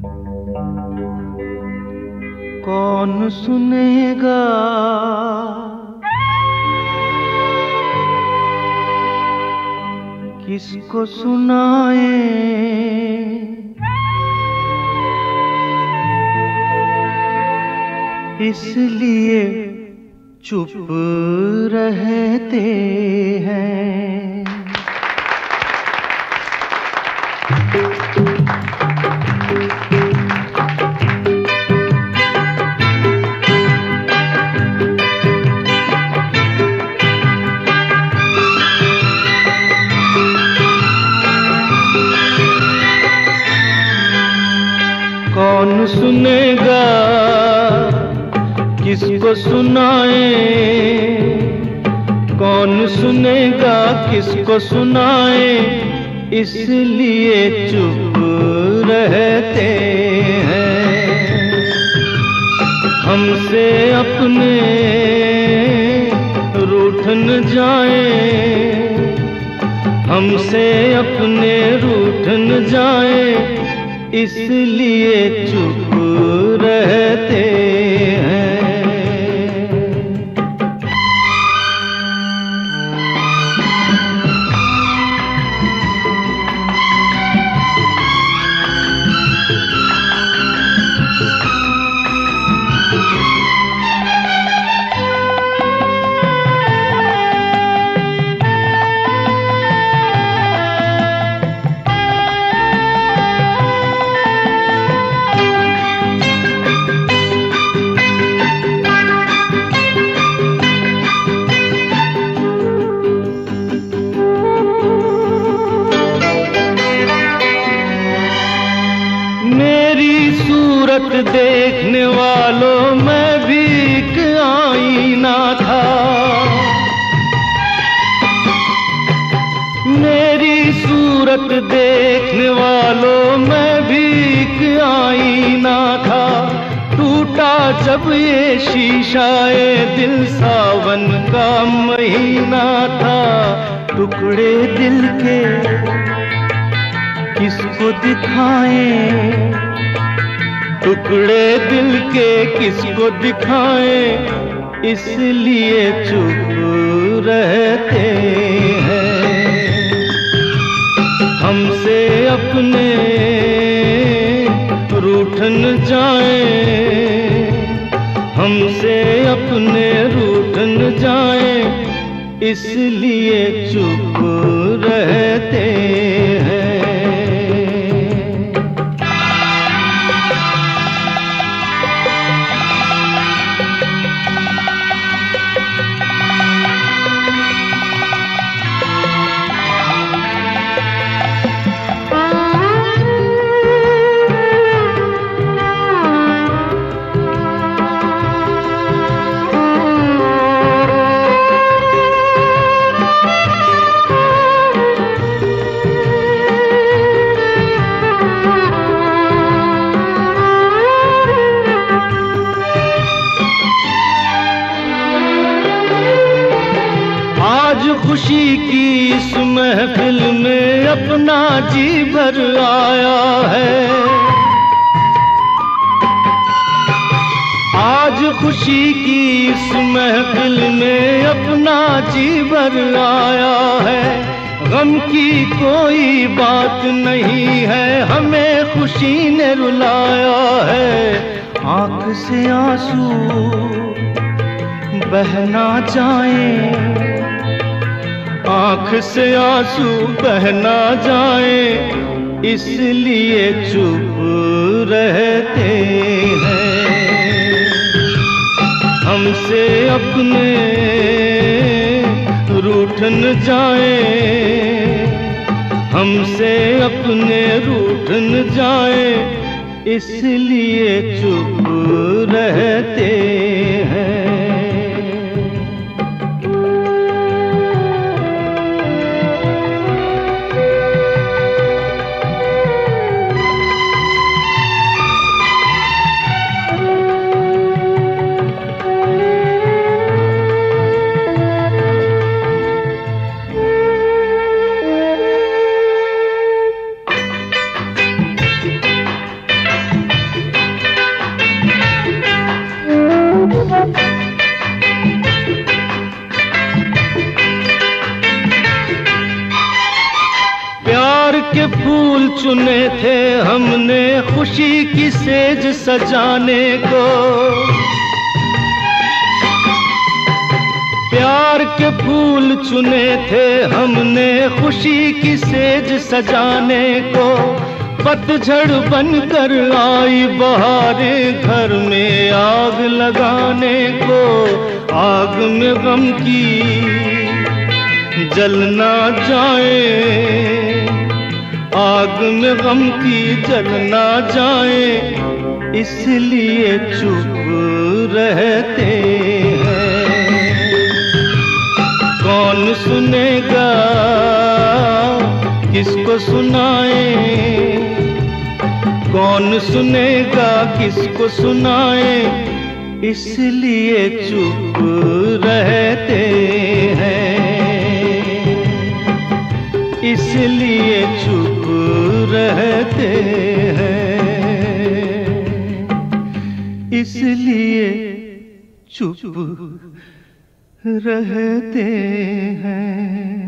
कौन सुनेगा किसको सुनाए, इसलिए चुप रहते हैं। कौन सुनेगा किसको सुनाए, कौन सुनेगा किसको सुनाए, इसलिए चुप रहते हैं। हमसे अपने रूठ न जाए, हमसे अपने रूठ न जाए, इसलिए चुप रहते हैं। सूरत देखने वालों में भी एक आईना था, मेरी सूरत देखने वालों में भी एक आईना था। टूटा जब ये शीशा ये दिल सावन का महीना था। टुकड़े दिल के किसको दिखाएं, टुकड़े दिल के किसको दिखाएं, इसलिए चुप रहते हैं। हमसे अपने रूठ न जाए, हमसे अपने रूठ न जाए, इसलिए चुप रहते हैं। खुशी की इस महफिल में अपना जी भर आया है, आज खुशी की इस महफिल में अपना जी भर आया है। गम की कोई बात नहीं है, हमें खुशी ने रुलाया है। आंख से आंसू बहना जाए, आँख से आंसू बहना जाए, इसलिए चुप रहते हैं। हमसे अपने रूठ न जाए, हमसे अपने रूठ न जाए, इसलिए चुप रहते हैं। चुने थे हमने खुशी की सेज सजाने को, प्यार के फूल चुने थे हमने खुशी की सेज सजाने को। पतझड़ बनकर आई बहारें घर में आग लगाने को, आग में गम की जल ना जाए, आग में गम की जल ना जाए, इसलिए चुप रहते हैं। कौन सुनेगा किसको सुनाए, कौन सुनेगा किसको सुनाए, इसलिए चुप रहते हैं, इसलिए चुप रहते हैं, इसलिए चुप रहते हैं।